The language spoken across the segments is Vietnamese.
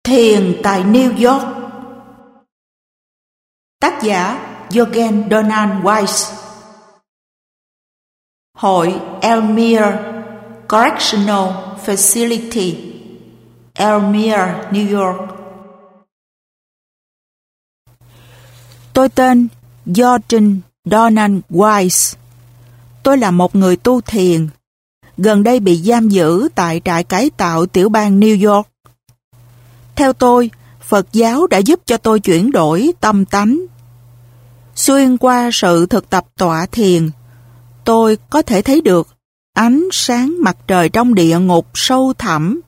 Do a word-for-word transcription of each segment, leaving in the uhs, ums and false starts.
Thiền tại New York. Tác giả Jürgen Donald Weiss. Hội Elmira Correctional Facility, Elmira, New York. Tôi tên Jürgen Donald Weiss. Tôi là một người tu thiền, gần đây bị giam giữ tại trại cải tạo tiểu bang New York. Theo tôi, Phật giáo đã giúp cho tôi chuyển đổi tâm tánh. Xuyên qua sự thực tập tọa thiền, tôi có thể thấy được ánh sáng mặt trời trong địa ngục sâu thẳm.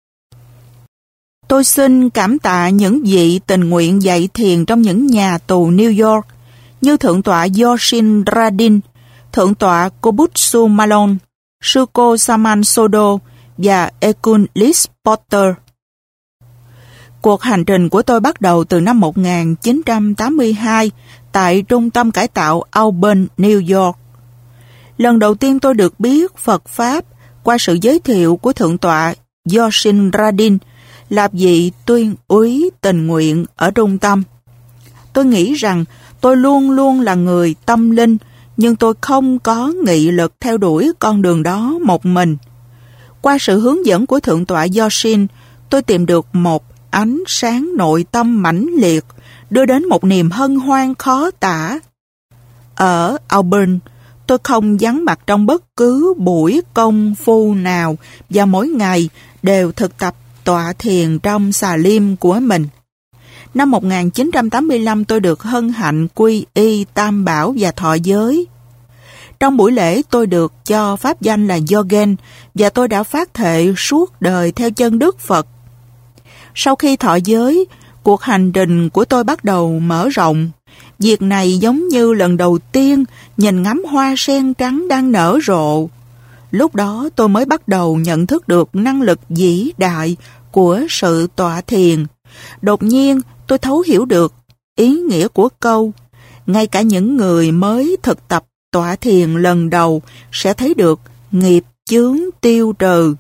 Tôi xin cảm tạ những vị tình nguyện dạy thiền trong những nhà tù New York, như Thượng tọa Yoshin Radin, Thượng tọa Kobutsu Malone, Sư cô Saman Sodo và Ekun Liz Porter. Cuộc hành trình của tôi bắt đầu từ năm một nghìn chín trăm tám mươi hai tại Trung tâm Cải tạo Auburn, New York. Lần đầu tiên tôi được biết Phật Pháp qua sự giới thiệu của Thượng tọa Yoshin Radin, là vị tuyên úy tình nguyện ở trung tâm. Tôi nghĩ rằng tôi luôn luôn là người tâm linh, nhưng tôi không có nghị lực theo đuổi con đường đó một mình. Qua sự hướng dẫn của Thượng tọa Yoshin, tôi tìm được một ánh sáng nội tâm mãnh liệt, đưa đến một niềm hân hoan khó tả. Ở Auburn, tôi không vắng mặt trong bất cứ buổi công phu nào và mỗi ngày đều thực tập tọa thiền trong xà lim của mình. Năm một nghìn chín trăm tám mươi lăm, tôi được hân hạnh quy y Tam Bảo và thọ giới. Trong buổi lễ, tôi được cho pháp danh là Jürgen và tôi đã phát thệ suốt đời theo chân Đức Phật. Sau khi thọ giới, cuộc hành trình của tôi bắt đầu mở rộng. Việc này giống như lần đầu tiên nhìn ngắm hoa sen trắng đang nở rộ. Lúc đó tôi mới bắt đầu nhận thức được năng lực vĩ đại của sự tọa thiền. Đột nhiên tôi thấu hiểu được ý nghĩa của câu: ngay cả những người mới thực tập tọa thiền lần đầu sẽ thấy được nghiệp chướng tiêu trừ.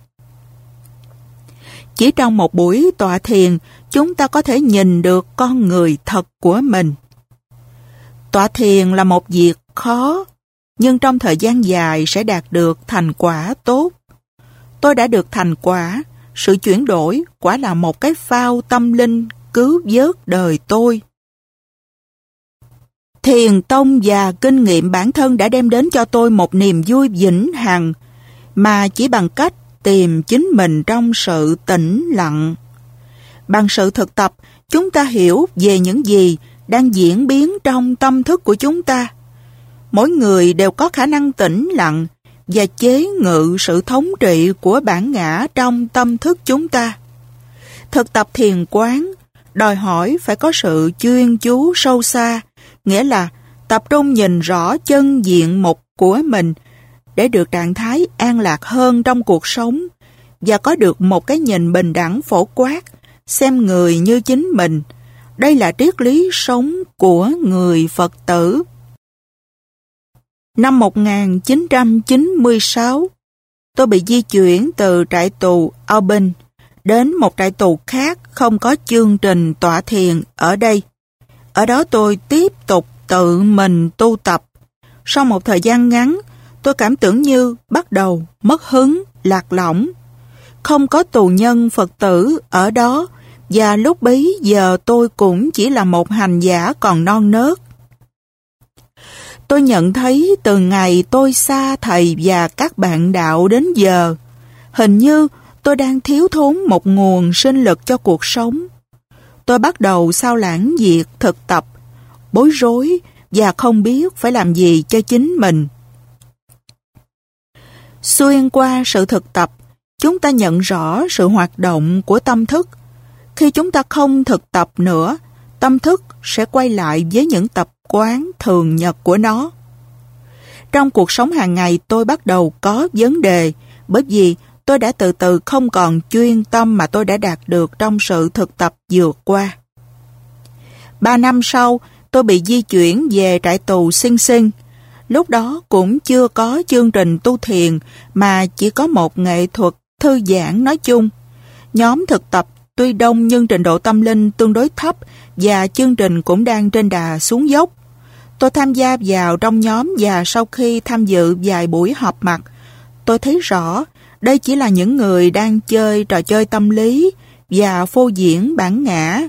Chỉ trong một buổi tọa thiền, chúng ta có thể nhìn được con người thật của mình. Tọa thiền là một việc khó, nhưng trong thời gian dài sẽ đạt được thành quả tốt. Tôi đã được thành quả, sự chuyển đổi quả là một cái phao tâm linh cứu vớt đời tôi. Thiền tông và kinh nghiệm bản thân đã đem đến cho tôi một niềm vui vĩnh hằng, mà chỉ bằng cách tìm chính mình trong sự tĩnh lặng. Bằng sự thực tập, chúng ta hiểu về những gì đang diễn biến trong tâm thức của chúng ta. Mỗi người đều có khả năng tĩnh lặng và chế ngự sự thống trị của bản ngã trong tâm thức chúng ta. Thực tập thiền quán đòi hỏi phải có sự chuyên chú sâu xa, nghĩa là tập trung nhìn rõ chân diện mục của mình để được trạng thái an lạc hơn trong cuộc sống và có được một cái nhìn bình đẳng phổ quát, xem người như chính mình. Đây là triết lý sống của người Phật tử. Năm một nghìn chín trăm chín mươi sáu, tôi bị di chuyển từ trại tù Auburn đến một trại tù khác không có chương trình tọa thiền ở đây. Ở đó tôi tiếp tục tự mình tu tập. Sau một thời gian ngắn, tôi cảm tưởng như bắt đầu mất hứng, lạc lõng. Không có tù nhân Phật tử ở đó, và lúc bấy giờ tôi cũng chỉ là một hành giả còn non nớt. Tôi nhận thấy từ ngày tôi xa thầy và các bạn đạo đến giờ, hình như tôi đang thiếu thốn một nguồn sinh lực cho cuộc sống. Tôi bắt đầu sao lãng việc thực tập, bối rối và không biết phải làm gì cho chính mình. Xuyên qua sự thực tập, chúng ta nhận rõ sự hoạt động của tâm thức. Khi chúng ta không thực tập nữa, tâm thức sẽ quay lại với những tập quán thường nhật của nó. Trong cuộc sống hàng ngày, tôi bắt đầu có vấn đề, bởi vì tôi đã từ từ không còn chuyên tâm mà tôi đã đạt được trong sự thực tập vừa qua. Ba năm sau, tôi bị di chuyển về trại tù Sing Sing. Lúc đó cũng chưa có chương trình tu thiền, mà chỉ có một nghệ thuật thư giãn nói chung. Nhóm thực tập tuy đông nhưng trình độ tâm linh tương đối thấp và chương trình cũng đang trên đà xuống dốc. Tôi tham gia vào trong nhóm và sau khi tham dự vài buổi họp mặt, tôi thấy rõ đây chỉ là những người đang chơi trò chơi tâm lý và phô diễn bản ngã.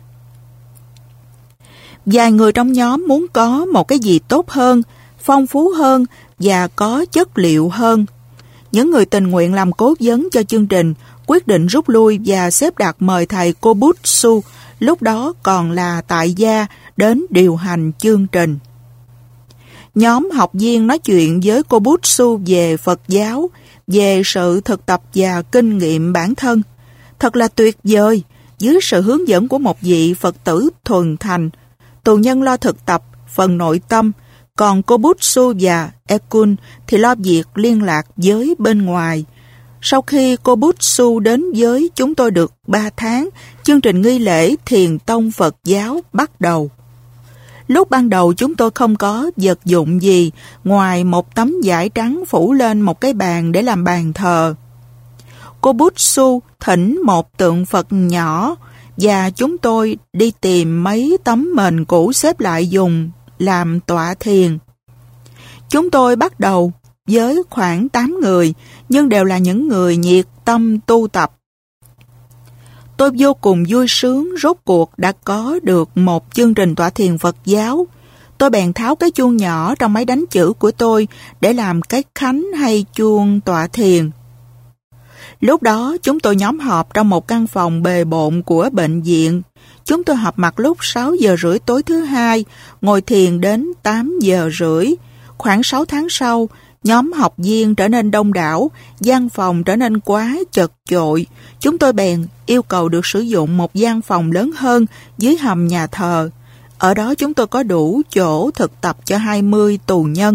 Vài người trong nhóm muốn có một cái gì tốt hơn, phong phú hơn và có chất liệu hơn. Những người tình nguyện làm cố vấn cho chương trình quyết định rút lui và xếp đặt mời thầy Kobutsu, lúc đó còn là tại gia, đến điều hành chương trình. Nhóm học viên nói chuyện với Kobutsu về Phật giáo, về sự thực tập và kinh nghiệm bản thân. Thật là tuyệt vời, dưới sự hướng dẫn của một vị Phật tử thuần thành. Tù nhân lo thực tập phần nội tâm, còn Kobutsu và Ekun thì lo việc liên lạc với bên ngoài. Sau khi Kobutsu đến với chúng tôi được ba tháng, chương trình nghi lễ thiền tông Phật giáo bắt đầu. Lúc ban đầu chúng tôi không có vật dụng gì ngoài một tấm vải trắng phủ lên một cái bàn để làm bàn thờ. Kobutsu thỉnh một tượng Phật nhỏ và chúng tôi đi tìm mấy tấm mền cũ xếp lại dùng làm tọa thiền. Chúng tôi bắt đầu với khoảng tám người, nhưng đều là những người nhiệt tâm tu tập. Tôi vô cùng vui sướng rốt cuộc đã có được một chương trình tọa thiền Phật giáo. Tôi bèn tháo cái chuông nhỏ trong máy đánh chữ của tôi để làm cái khánh hay chuông tọa thiền. Lúc đó chúng tôi nhóm họp trong một căn phòng bề bộn của bệnh viện. Chúng tôi họp mặt lúc sáu giờ rưỡi tối thứ hai, ngồi thiền đến tám giờ rưỡi. Khoảng sáu tháng sau, nhóm học viên trở nên đông đảo, gian phòng trở nên quá chật chội. Chúng tôi bèn yêu cầu được sử dụng một gian phòng lớn hơn dưới hầm nhà thờ. Ở đó chúng tôi có đủ chỗ thực tập cho hai mươi tù nhân.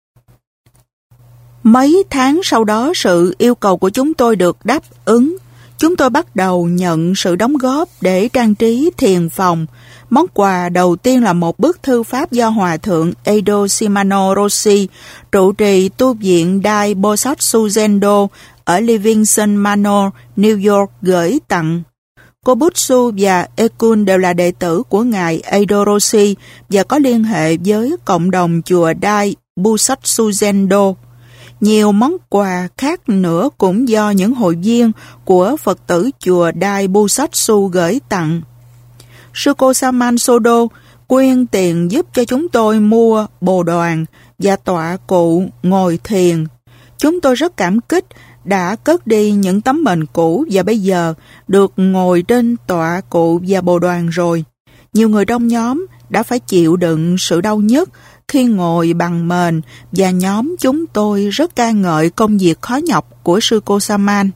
Mấy tháng sau đó sự yêu cầu của chúng tôi được đáp ứng. Chúng tôi bắt đầu nhận sự đóng góp để trang trí thiền phòng. Món quà đầu tiên là một bức thư pháp do Hòa thượng Edo Shimano Roshi, trụ trì tu viện Dai Bosatsu Zendo ở Livingston Manor, New York gửi tặng. Kobutsu và Ekun đều là đệ tử của ngài Edo Roshi và có liên hệ với cộng đồng chùa Dai Bosatsu Zendo. Nhiều món quà khác nữa cũng do những hội viên của Phật tử chùa Dai Bosatsu gửi tặng. Sư cô Saman Sodo quyên tiền giúp cho chúng tôi mua bồ đoàn và tọa cụ ngồi thiền. Chúng tôi rất cảm kích đã cất đi những tấm mền cũ và bây giờ được ngồi trên tọa cụ và bồ đoàn rồi. Nhiều người trong nhóm đã phải chịu đựng sự đau nhức khi ngồi bằng mền và nhóm chúng tôi rất ca ngợi công việc khó nhọc của sư cô Saman.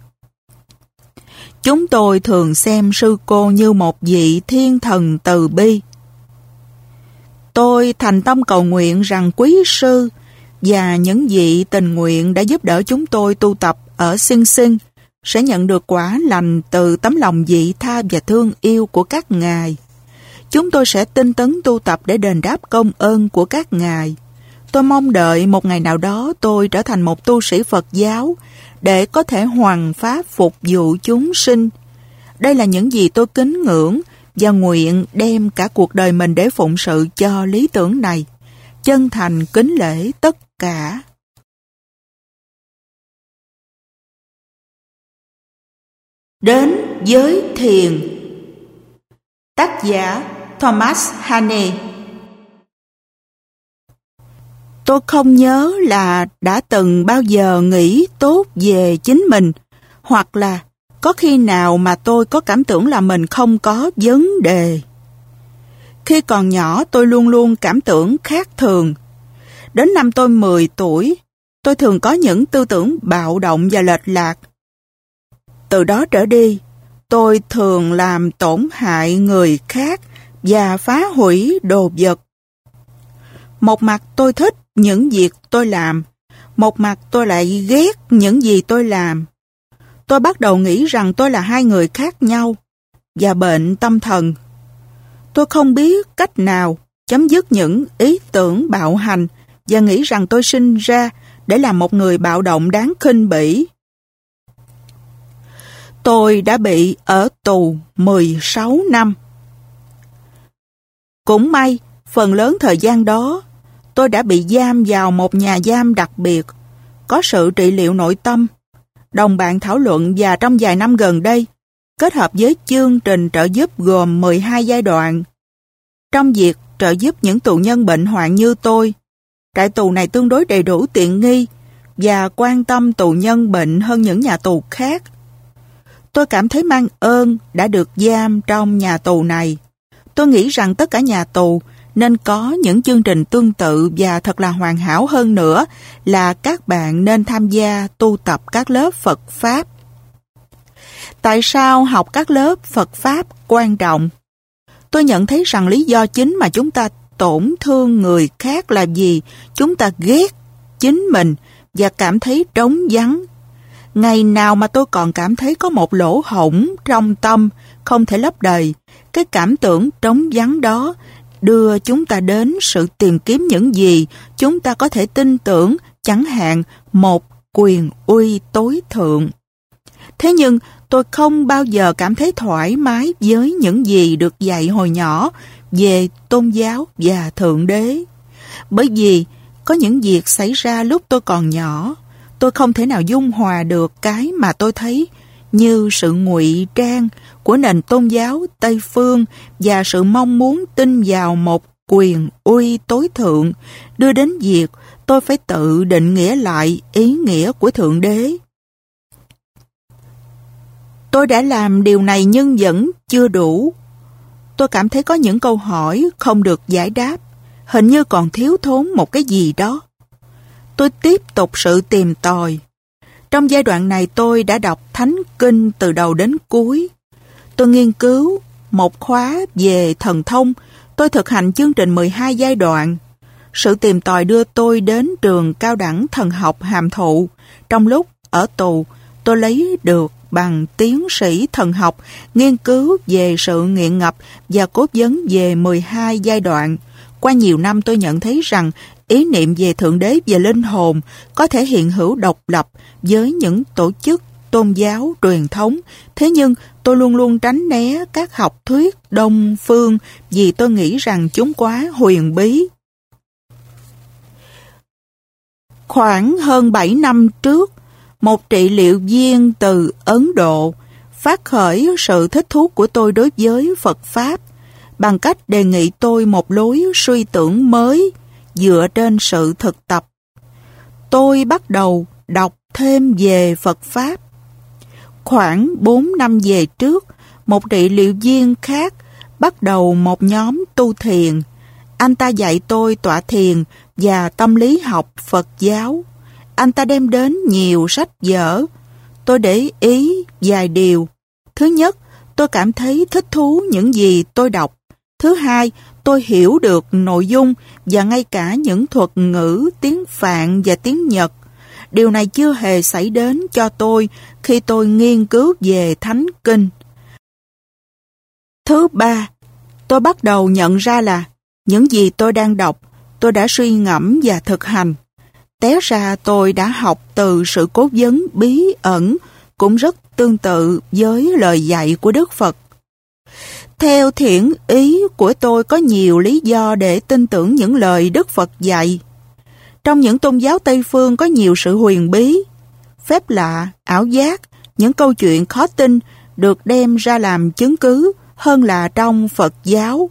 Chúng tôi thường xem sư cô như một vị thiên thần từ bi. Tôi thành tâm cầu nguyện rằng quý sư và những vị tình nguyện đã giúp đỡ chúng tôi tu tập ở Sing Sing sẽ nhận được quả lành từ tấm lòng vị tha và thương yêu của các ngài. Chúng tôi sẽ tinh tấn tu tập để đền đáp công ơn của các ngài. Tôi mong đợi một ngày nào đó tôi trở thành một tu sĩ Phật giáo để có thể hoằng pháp phục vụ chúng sinh. Đây là những gì tôi kính ngưỡng và nguyện đem cả cuộc đời mình để phụng sự cho lý tưởng này. Chân thành kính lễ tất cả. Đến với thiền. Tác giả Thomas Haney. Tôi không nhớ là đã từng bao giờ nghĩ tốt về chính mình, hoặc là có khi nào mà tôi có cảm tưởng là mình không có vấn đề. Khi còn nhỏ tôi luôn luôn cảm tưởng khác thường. Đến năm tôi mười tuổi, tôi thường có những tư tưởng bạo động và lệch lạc. Từ đó trở đi, tôi thường làm tổn hại người khác và phá hủy đồ vật. Một mặt tôi thích những việc tôi làm, một mặt tôi lại ghét những gì tôi làm. Tôi bắt đầu nghĩ rằng tôi là hai người khác nhau và bệnh tâm thần. Tôi không biết cách nào chấm dứt những ý tưởng bạo hành và nghĩ rằng tôi sinh ra để làm một người bạo động đáng khinh bỉ. Tôi đã bị ở tù mười sáu năm. Cũng may, phần lớn thời gian đó, tôi đã bị giam vào một nhà giam đặc biệt, có sự trị liệu nội tâm. Đồng bạn thảo luận và trong vài năm gần đây, kết hợp với chương trình trợ giúp gồm mười hai giai đoạn. Trong việc trợ giúp những tù nhân bệnh hoạn như tôi, trại tù này tương đối đầy đủ tiện nghi và quan tâm tù nhân bệnh hơn những nhà tù khác. Tôi cảm thấy mang ơn đã được giam trong nhà tù này. Tôi nghĩ rằng tất cả nhà tù nên có những chương trình tương tự và thật là hoàn hảo hơn nữa là các bạn nên tham gia tu tập các lớp Phật Pháp. Tại sao học các lớp Phật Pháp quan trọng? Tôi nhận thấy rằng lý do chính mà chúng ta tổn thương người khác là vì chúng ta ghét chính mình và cảm thấy trống vắng. Ngày nào mà tôi còn cảm thấy có một lỗ hổng trong tâm không thể lấp đầy, cái cảm tưởng trống vắng đó đưa chúng ta đến sự tìm kiếm những gì chúng ta có thể tin tưởng, chẳng hạn một quyền uy tối thượng. Thế nhưng tôi không bao giờ cảm thấy thoải mái với những gì được dạy hồi nhỏ về tôn giáo và Thượng Đế. Bởi vì có những việc xảy ra lúc tôi còn nhỏ, tôi không thể nào dung hòa được cái mà tôi thấy như sự ngụy trang của nền tôn giáo Tây Phương và sự mong muốn tin vào một quyền uy tối thượng, đưa đến việc tôi phải tự định nghĩa lại ý nghĩa của Thượng Đế. Tôi đã làm điều này nhưng vẫn chưa đủ. Tôi cảm thấy có những câu hỏi không được giải đáp, hình như còn thiếu thốn một cái gì đó. Tôi tiếp tục sự tìm tòi. Trong giai đoạn này tôi đã đọc Thánh Kinh từ đầu đến cuối. Tôi nghiên cứu một khóa về thần thông. Tôi thực hành chương trình mười hai giai đoạn. Sự tìm tòi đưa tôi đến trường cao đẳng thần học hàm thụ. Trong lúc ở tù, tôi lấy được bằng tiến sĩ thần học, nghiên cứu về sự nghiện ngập và cố vấn về mười hai giai đoạn. Qua nhiều năm tôi nhận thấy rằng ý niệm về Thượng Đế và linh hồn có thể hiện hữu độc lập với những tổ chức tôn giáo truyền thống. Thế nhưng tôi luôn luôn tránh né các học thuyết Đông phương vì tôi nghĩ rằng chúng quá huyền bí. Khoảng hơn bảy năm trước, một trị liệu viên từ Ấn Độ phát khởi sự thích thú của tôi đối với Phật Pháp bằng cách đề nghị tôi một lối suy tưởng mới dựa trên sự thực tập. Tôi bắt đầu đọc thêm về Phật Pháp. Khoảng bốn năm về trước, một trị liệu viên khác bắt đầu một nhóm tu thiền. Anh ta dạy tôi tọa thiền và tâm lý học Phật giáo. Anh ta đem đến nhiều sách vở. Tôi để ý vài điều. Thứ nhất, tôi cảm thấy thích thú những gì tôi đọc. Thứ hai, tôi hiểu được nội dung và ngay cả những thuật ngữ tiếng Phạn và tiếng Nhật. Điều này chưa hề xảy đến cho tôi khi tôi nghiên cứu về Thánh Kinh. Thứ ba, tôi bắt đầu nhận ra là những gì tôi đang đọc, tôi đã suy ngẫm và thực hành. Té ra tôi đã học từ sự cố vấn bí ẩn, cũng rất tương tự với lời dạy của Đức Phật. Theo thiện ý của tôi có nhiều lý do để tin tưởng những lời Đức Phật dạy. Trong những tôn giáo Tây Phương có nhiều sự huyền bí, phép lạ, ảo giác, những câu chuyện khó tin được đem ra làm chứng cứ hơn là trong Phật giáo.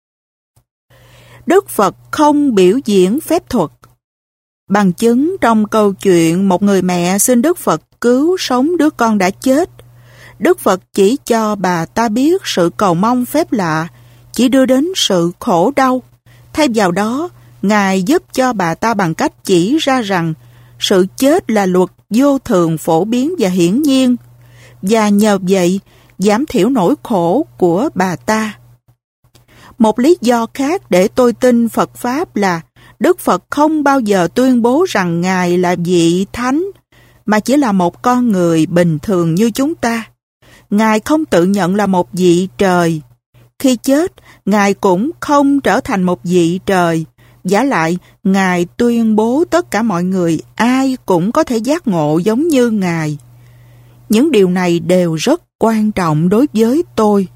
Đức Phật không biểu diễn phép thuật. Bằng chứng trong câu chuyện một người mẹ xin Đức Phật cứu sống đứa con đã chết. Đức Phật chỉ cho bà ta biết sự cầu mong phép lạ chỉ đưa đến sự khổ đau. Thay vào đó, Ngài giúp cho bà ta bằng cách chỉ ra rằng sự chết là luật vô thường phổ biến và hiển nhiên, và nhờ vậy giảm thiểu nỗi khổ của bà ta. Một lý do khác để tôi tin Phật Pháp là Đức Phật không bao giờ tuyên bố rằng Ngài là vị thánh, mà chỉ là một con người bình thường như chúng ta. Ngài không tự nhận là một vị trời. Khi chết, Ngài cũng không trở thành một vị trời. Vả lại, Ngài tuyên bố tất cả mọi người ai cũng có thể giác ngộ giống như Ngài. Những điều này đều rất quan trọng đối với tôi.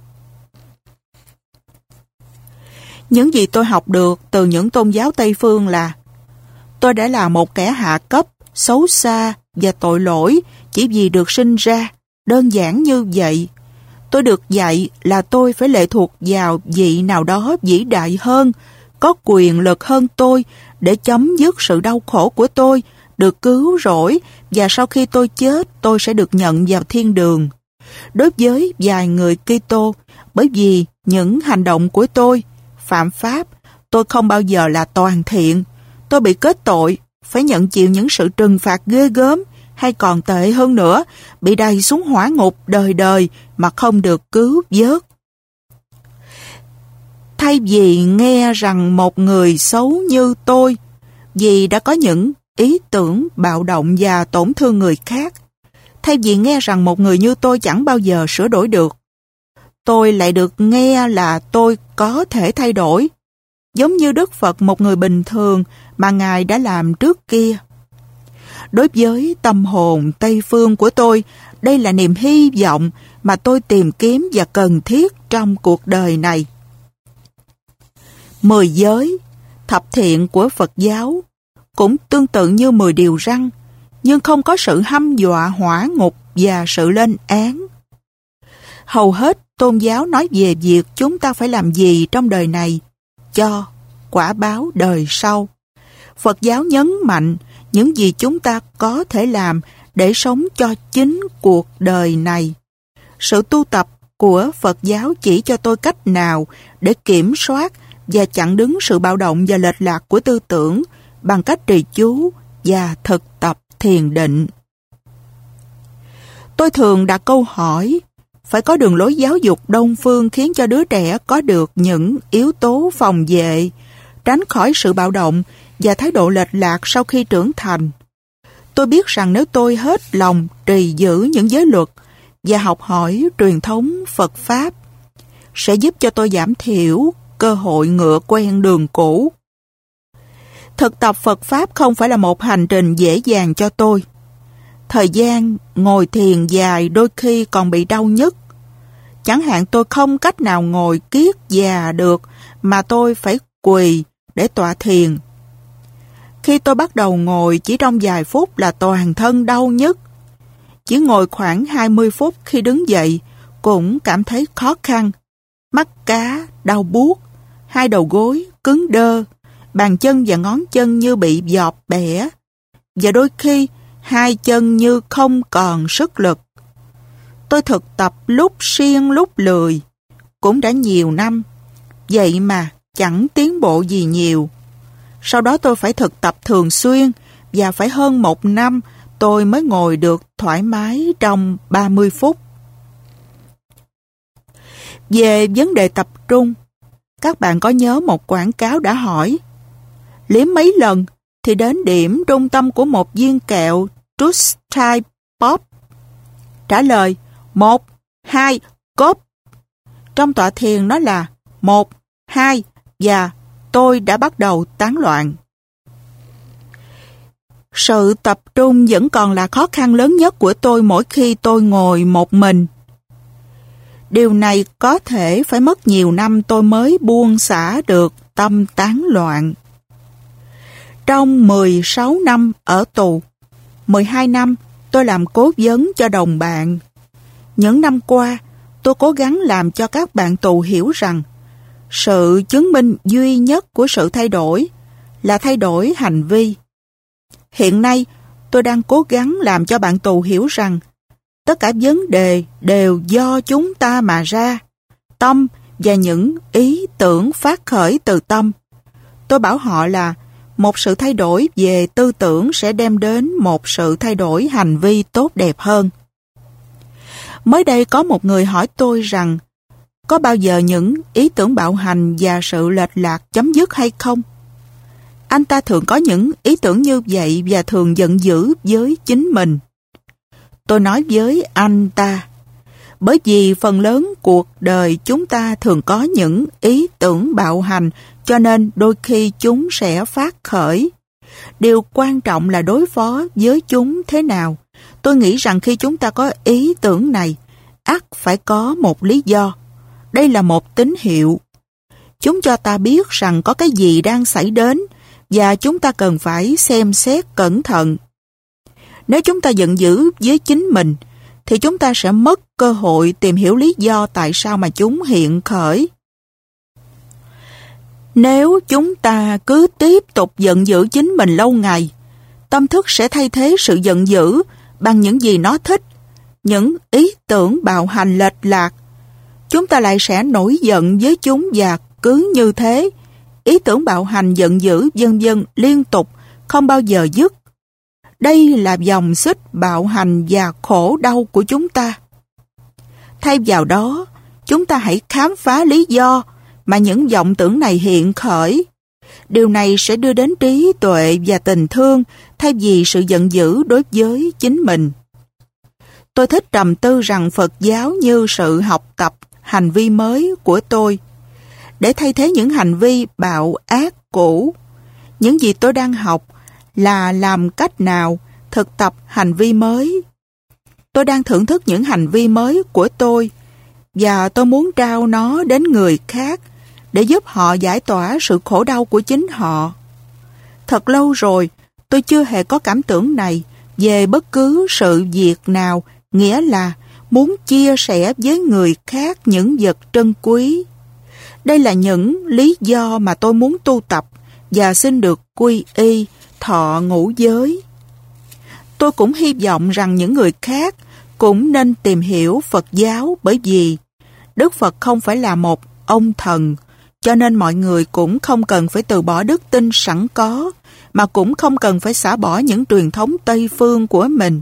Những gì tôi học được từ những tôn giáo Tây phương là tôi đã là một kẻ hạ cấp, xấu xa và tội lỗi chỉ vì được sinh ra, đơn giản như vậy. Tôi được dạy là tôi phải lệ thuộc vào vị nào đó vĩ đại hơn, có quyền lực hơn tôi để chấm dứt sự đau khổ của tôi, được cứu rỗi, và sau khi tôi chết tôi sẽ được nhận vào thiên đường. Đối với vài người Kitô, bởi vì những hành động của tôi phạm pháp, tôi không bao giờ là toàn thiện. Tôi bị kết tội, phải nhận chịu những sự trừng phạt ghê gớm, hay còn tệ hơn nữa, bị đày xuống hỏa ngục đời đời mà không được cứu vớt. Thay vì nghe rằng một người xấu như tôi, vì đã có những ý tưởng bạo động và tổn thương người khác, thay vì nghe rằng một người như tôi chẳng bao giờ sửa đổi được, tôi lại được nghe là tôi có thể thay đổi, giống như Đức Phật, một người bình thường mà Ngài đã làm trước kia. Đối với tâm hồn Tây phương của tôi, đây là niềm hy vọng mà tôi tìm kiếm và cần thiết trong cuộc đời này. Mười giới, thập thiện của Phật giáo cũng tương tự như mười điều răn, nhưng không có sự hăm dọa hỏa ngục và sự lên án. Hầu hết tôn giáo nói về việc chúng ta phải làm gì trong đời này cho quả báo đời sau. Phật giáo nhấn mạnh những gì chúng ta có thể làm để sống cho chính cuộc đời này. Sự tu tập của Phật giáo chỉ cho tôi cách nào để kiểm soát và chặn đứng sự bạo động và lệch lạc của tư tưởng bằng cách trì chú và thực tập thiền định. Tôi thường đặt câu hỏi, phải có đường lối giáo dục Đông phương khiến cho đứa trẻ có được những yếu tố phòng vệ, tránh khỏi sự bạo động và thái độ lệch lạc sau khi trưởng thành. Tôi biết rằng nếu tôi hết lòng trì giữ những giới luật và học hỏi truyền thống Phật Pháp, sẽ giúp cho tôi giảm thiểu cơ hội ngựa quen đường cũ. Thực tập Phật Pháp không phải là một hành trình dễ dàng cho tôi. Thời gian ngồi thiền dài đôi khi còn bị đau nhức. Chẳng hạn tôi không cách nào ngồi kiết già được mà tôi phải quỳ để tọa thiền. Khi tôi bắt đầu ngồi chỉ trong vài phút là toàn thân đau nhức. Chỉ ngồi khoảng hai mươi phút khi đứng dậy cũng cảm thấy khó khăn. Mắt cá đau buốt, hai đầu gối cứng đơ, bàn chân và ngón chân như bị giọt bẻ, và đôi khi hai chân như không còn sức lực. Tôi thực tập lúc siêng lúc lười, cũng đã nhiều năm, vậy mà chẳng tiến bộ gì nhiều. Sau đó tôi phải thực tập thường xuyên, và phải hơn một năm tôi mới ngồi được thoải mái trong ba mươi phút. Về vấn đề tập trung, các bạn có nhớ một quảng cáo đã hỏi, liếm mấy lần thì đến điểm trung tâm của một viên kẹo Tush Type Pop? Trả lời, một, hai, cốp. Trong tọa thiền nó là một, hai, và tôi đã bắt đầu tán loạn. Sự tập trung vẫn còn là khó khăn lớn nhất của tôi mỗi khi tôi ngồi một mình. Điều này có thể phải mất nhiều năm tôi mới buông xả được tâm tán loạn. Trong mười sáu năm ở tù, mười hai năm tôi làm cố vấn cho đồng bạn. Những năm qua, tôi cố gắng làm cho các bạn tù hiểu rằng sự chứng minh duy nhất của sự thay đổi là thay đổi hành vi. Hiện nay, tôi đang cố gắng làm cho bạn tù hiểu rằng tất cả vấn đề đều do chúng ta mà ra, tâm và những ý tưởng phát khởi từ tâm. Tôi bảo họ là một sự thay đổi về tư tưởng sẽ đem đến một sự thay đổi hành vi tốt đẹp hơn. Mới đây có một người hỏi tôi rằng có bao giờ những ý tưởng bạo hành và sự lệch lạc chấm dứt hay không? Anh ta thường có những ý tưởng như vậy và thường giận dữ với chính mình. Tôi nói với anh ta, bởi vì phần lớn cuộc đời chúng ta thường có những ý tưởng bạo hành, cho nên đôi khi chúng sẽ phát khởi. Điều quan trọng là đối phó với chúng thế nào. Tôi Tôi nghĩ rằng khi chúng ta có ý tưởng này, ắt phải có một lý do. Đây là một tín hiệu. Chúng cho ta biết rằng có cái gì đang xảy đến và chúng ta cần phải xem xét cẩn thận. Nếu chúng ta giận dữ với chính mình, thì chúng ta sẽ mất cơ hội tìm hiểu lý do tại sao mà chúng hiện khởi. Nếu chúng ta cứ tiếp tục giận dữ chính mình lâu ngày, tâm thức sẽ thay thế sự giận dữ bằng những gì nó thích, những ý tưởng bạo hành lệch lạc. Chúng ta lại sẽ nổi giận với chúng và cứ như thế, ý tưởng bạo hành giận dữ vân vân liên tục, không bao giờ dứt. Đây là dòng xích bạo hành và khổ đau của chúng ta. Thay vào đó, chúng ta hãy khám phá lý do mà những vọng tưởng này hiện khởi. Điều này sẽ đưa đến trí tuệ và tình thương thay vì sự giận dữ đối với chính mình. Tôi thích trầm tư rằng Phật giáo như sự học tập hành vi mới của tôi, để thay thế những hành vi bạo ác cũ. Những gì tôi đang học là làm cách nào thực tập hành vi mới. Tôi đang thưởng thức những hành vi mới của tôi và tôi muốn trao nó đến người khác để giúp họ giải tỏa sự khổ đau của chính họ. Thật lâu rồi, tôi chưa hề có cảm tưởng này về bất cứ sự việc nào, nghĩa là muốn chia sẻ với người khác những vật trân quý. Đây là những lý do mà tôi muốn tu tập và xin được quy y, thọ ngũ giới. Tôi cũng hy vọng rằng những người khác cũng nên tìm hiểu Phật giáo, bởi vì Đức Phật không phải là một ông thần, cho nên mọi người cũng không cần phải từ bỏ đức tin sẵn có, mà cũng không cần phải xả bỏ những truyền thống Tây phương của mình.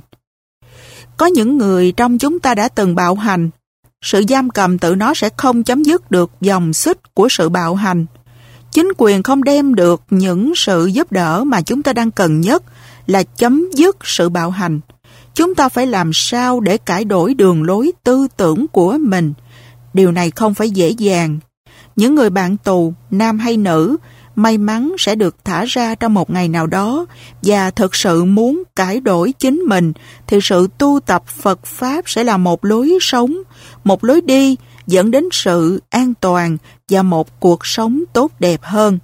Có những người trong chúng ta đã từng bạo hành. Sự giam cầm tự nó sẽ không chấm dứt được dòng xích của sự bạo hành. Chính quyền không đem được những sự giúp đỡ mà chúng ta đang cần nhất là chấm dứt sự bạo hành. Chúng ta phải làm sao để cải đổi đường lối tư tưởng của mình. Điều này không phải dễ dàng. Những người bạn tù, nam hay nữ, may mắn sẽ được thả ra trong một ngày nào đó và thực sự muốn cải đổi chính mình, thì sự tu tập Phật Pháp sẽ là một lối sống, một lối đi dẫn đến sự an toàn và một cuộc sống tốt đẹp hơn.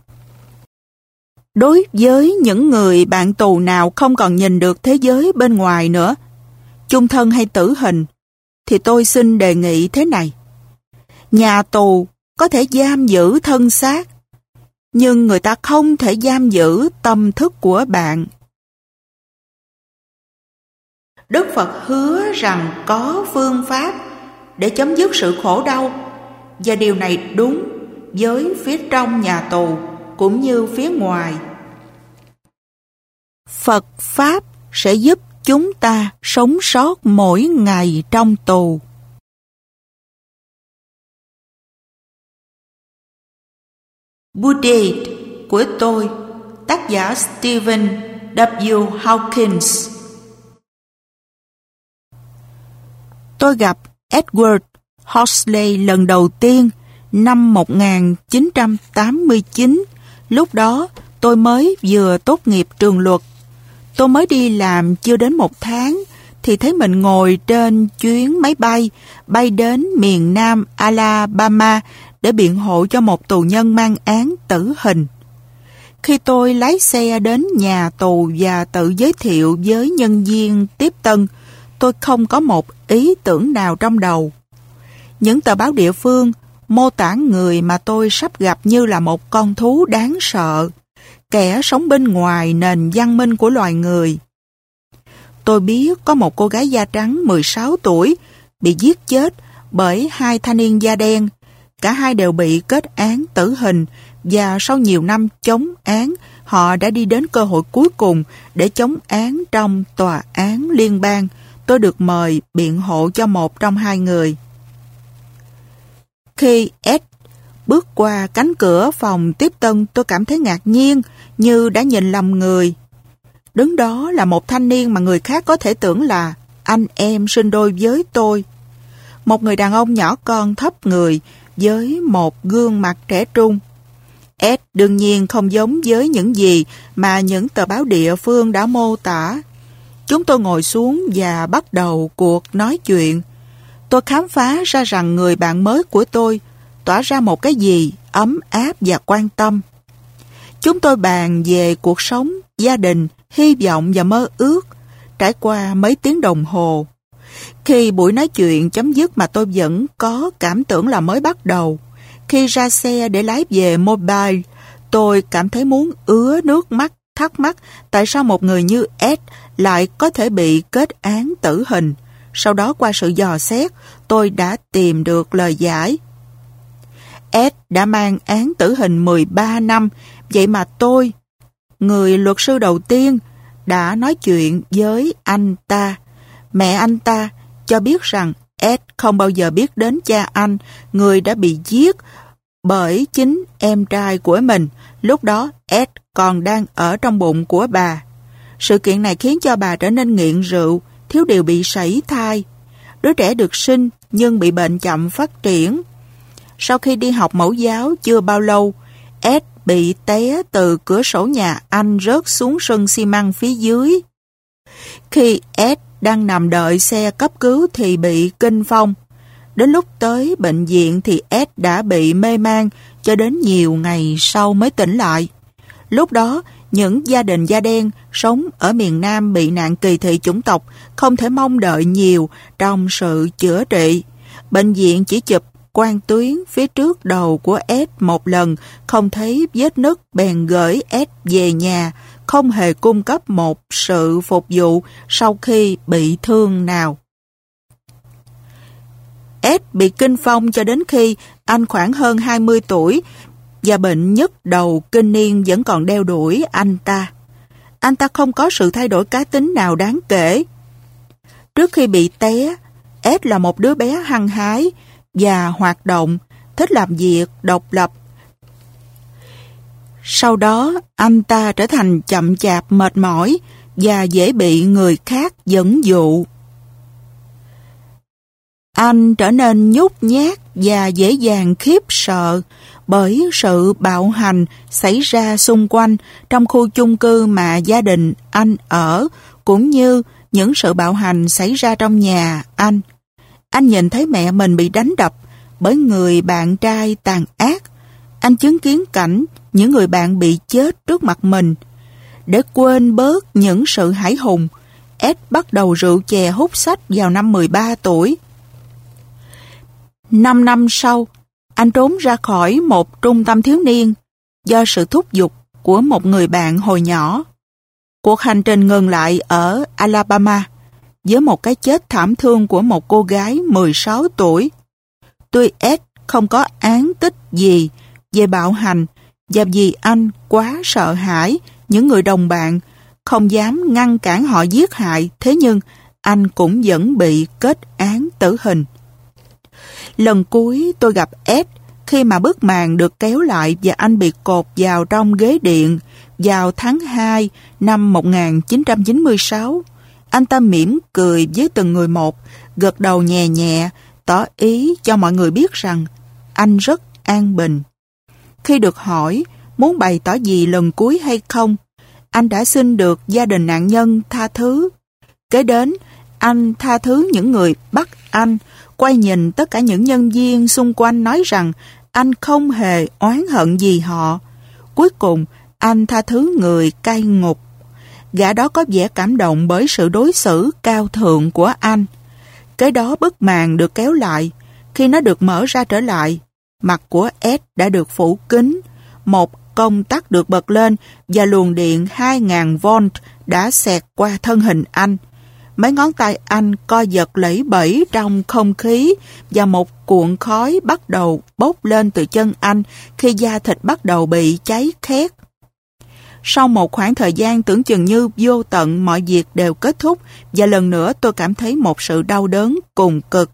Đối với những người bạn tù nào không còn nhìn được thế giới bên ngoài nữa, chung thân hay tử hình, thì tôi xin đề nghị thế này. Nhà tù có thể giam giữ thân xác, nhưng người ta không thể giam giữ tâm thức của bạn. Đức Phật hứa rằng có phương pháp để chấm dứt sự khổ đau, và điều này đúng với phía trong nhà tù cũng như phía ngoài. Phật Pháp sẽ giúp chúng ta sống sót mỗi ngày trong tù. Buddhist của tôi, tác giả Stephen W. Hawkins. Tôi gặp Edward Horsley lần đầu tiên năm một nghìn chín trăm tám mươi chín. Lúc đó tôi mới vừa tốt nghiệp trường luật. Tôi mới đi làm chưa đến một tháng thì thấy mình ngồi trên chuyến máy bay bay đến miền Nam Alabama để biện hộ cho một tù nhân mang án tử hình. Khi tôi lái xe đến nhà tù và tự giới thiệu với nhân viên tiếp tân, tôi không có một ý tưởng nào trong đầu. Những tờ báo địa phương mô tả người mà tôi sắp gặp như là một con thú đáng sợ, kẻ sống bên ngoài nền văn minh của loài người. Tôi biết có một cô gái da trắng mười sáu tuổi bị giết chết bởi hai thanh niên da đen. Cả hai đều bị kết án tử hình và sau nhiều năm chống án, họ đã đi đến cơ hội cuối cùng để chống án trong tòa án liên bang. Tôi được mời biện hộ cho một trong hai người. Khi Ed bước qua cánh cửa phòng tiếp tân, tôi cảm thấy ngạc nhiên như đã nhìn lầm người. Đứng đó là một thanh niên mà người khác có thể tưởng là anh em sinh đôi với tôi. Một người đàn ông nhỏ con thấp người với một gương mặt trẻ trung. Ed đương nhiên không giống với những gì mà những tờ báo địa phương đã mô tả. Chúng tôi ngồi xuống và bắt đầu cuộc nói chuyện. Tôi khám phá ra rằng người bạn mới của tôi tỏa ra một cái gì ấm áp và quan tâm. Chúng tôi bàn về cuộc sống, gia đình, hy vọng và mơ ước, trải qua mấy tiếng đồng hồ. Khi buổi nói chuyện chấm dứt mà tôi vẫn có cảm tưởng là mới bắt đầu. Khi ra xe để lái về Mobile, tôi cảm thấy muốn ứa nước mắt, thắc mắc tại sao một người như Ed lại có thể bị kết án tử hình. Sau đó qua sự dò xét, tôi đã tìm được lời giải. Ed đã mang án tử hình mười ba năm, vậy mà tôi, người luật sư đầu tiên, đã nói chuyện với anh ta. Mẹ anh ta cho biết rằng Ed không bao giờ biết đến cha anh, người đã bị giết bởi chính em trai của mình. Lúc đó Ed còn đang ở trong bụng của bà. Sự kiện này khiến cho bà trở nên nghiện rượu, thiếu điều bị sảy thai. Đứa trẻ được sinh nhưng bị bệnh chậm phát triển. Sau khi đi học mẫu giáo chưa bao lâu, Ed bị té từ cửa sổ nhà anh rớt xuống sân xi măng phía dưới. Khi Ed đang nằm đợi xe cấp cứu thì bị kinh phong. Đến lúc tới bệnh viện thì Ed đã bị mê man cho đến nhiều ngày sau mới tỉnh lại. Lúc đó, những gia đình da đen sống ở miền Nam bị nạn kỳ thị chủng tộc không thể mong đợi nhiều trong sự chữa trị. Bệnh viện chỉ chụp quang tuyến phía trước đầu của Ed một lần, không thấy vết nứt bèn gửi Ed về nhà, không hề cung cấp một sự phục vụ sau khi bị thương nào. Ed bị kinh phong cho đến khi anh khoảng hơn hai mươi tuổi và bệnh nhức đầu kinh niên vẫn còn đeo đuổi anh ta. Anh ta không có sự thay đổi cá tính nào đáng kể. Trước khi bị té, Ed là một đứa bé hăng hái và hoạt động, thích làm việc độc lập. Sau đó, anh ta trở thành chậm chạp, mệt mỏi và dễ bị người khác dẫn dụ. Anh trở nên nhút nhát và dễ dàng khiếp sợ bởi sự bạo hành xảy ra xung quanh trong khu chung cư mà gia đình anh ở, cũng như những sự bạo hành xảy ra trong nhà anh. Anh nhìn thấy mẹ mình bị đánh đập bởi người bạn trai tàn ác. Anh chứng kiến cảnh những người bạn bị chết trước mặt mình. Để quên bớt những sự hãi hùng, Ed bắt đầu rượu chè hút sách vào năm mười ba tuổi. Năm năm sau, anh trốn ra khỏi một trung tâm thiếu niên do sự thúc giục của một người bạn hồi nhỏ. Cuộc hành trình ngừng lại ở Alabama với một cái chết thảm thương của một cô gái mười sáu tuổi. Tuy Ed không có án tích gì về bạo hành và vì anh quá sợ hãi những người đồng bạn, không dám ngăn cản họ giết hại, thế nhưng anh cũng vẫn bị kết án tử hình. Lần cuối tôi gặp Ed khi mà bức màn được kéo lại và anh bị cột vào trong ghế điện vào tháng hai năm một nghìn chín trăm chín mươi sáu. Anh ta mỉm cười với từng người một, gật đầu nhẹ nhẹ, tỏ ý cho mọi người biết rằng anh rất an bình. Khi được hỏi muốn bày tỏ gì lần cuối hay không, anh đã xin được gia đình nạn nhân tha thứ. Kế đến, anh tha thứ những người bắt anh, quay nhìn tất cả những nhân viên xung quanh nói rằng anh không hề oán hận gì họ. Cuối cùng, anh tha thứ người cai ngục. Gã đó có vẻ cảm động bởi sự đối xử cao thượng của anh. Kế đó bức màn được kéo lại. Khi nó được mở ra trở lại, mặt của Ed đã được phủ kín. Một công tắc được bật lên và luồng điện hai nghìn volt đã xẹt qua thân hình anh. Mấy ngón tay anh co giật lẫy bẫy trong không khí và một cuộn khói bắt đầu bốc lên từ chân anh khi da thịt bắt đầu bị cháy khét. Sau một khoảng thời gian tưởng chừng như vô tận, mọi việc đều kết thúc và lần nữa tôi cảm thấy một sự đau đớn cùng cực.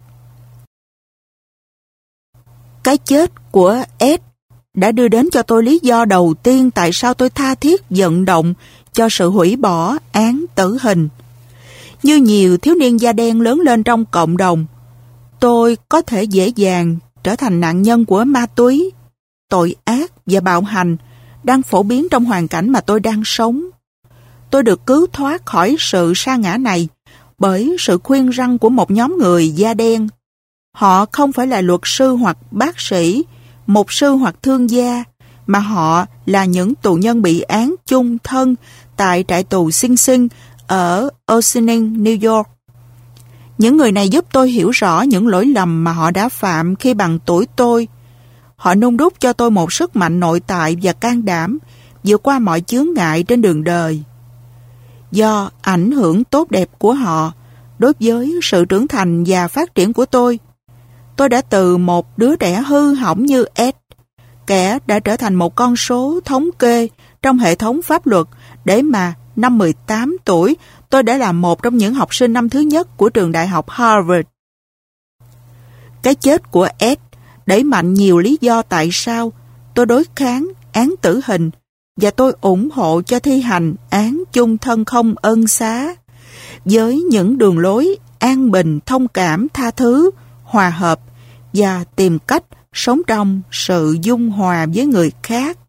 Cái chết của Ed đã đưa đến cho tôi lý do đầu tiên tại sao tôi tha thiết vận động cho sự hủy bỏ án tử hình. Như nhiều thiếu niên da đen lớn lên trong cộng đồng, tôi có thể dễ dàng trở thành nạn nhân của ma túy, tội ác và bạo hành đang phổ biến trong hoàn cảnh mà tôi đang sống. tôi được cứu thoát khỏi sự sa ngã này bởi sự khuyên răn của một nhóm người da đen. Họ không phải là luật sư hoặc bác sĩ, mục sư hoặc thương gia, mà họ là những tù nhân bị án chung thân tại trại tù Sing Sing ở Ossining, New York. Những người này giúp tôi hiểu rõ những lỗi lầm mà họ đã phạm khi bằng tuổi tôi. Họ nung đúc cho tôi một sức mạnh nội tại và can đảm vượt qua mọi chướng ngại trên đường đời. Do ảnh hưởng tốt đẹp của họ đối với sự trưởng thành và phát triển của tôi, tôi đã từ một đứa trẻ hư hỏng như Ed, kẻ đã trở thành một con số thống kê trong hệ thống pháp luật, để mà năm mười tám tuổi tôi đã là một trong những học sinh năm thứ nhất của trường đại học Harvard. Cái chết của Ed đẩy mạnh nhiều lý do tại sao tôi đối kháng án tử hình, và tôi ủng hộ cho thi hành án chung thân không ân xá với những đường lối an bình, thông cảm, tha thứ, hòa hợp và tìm cách sống trong sự dung hòa với người khác.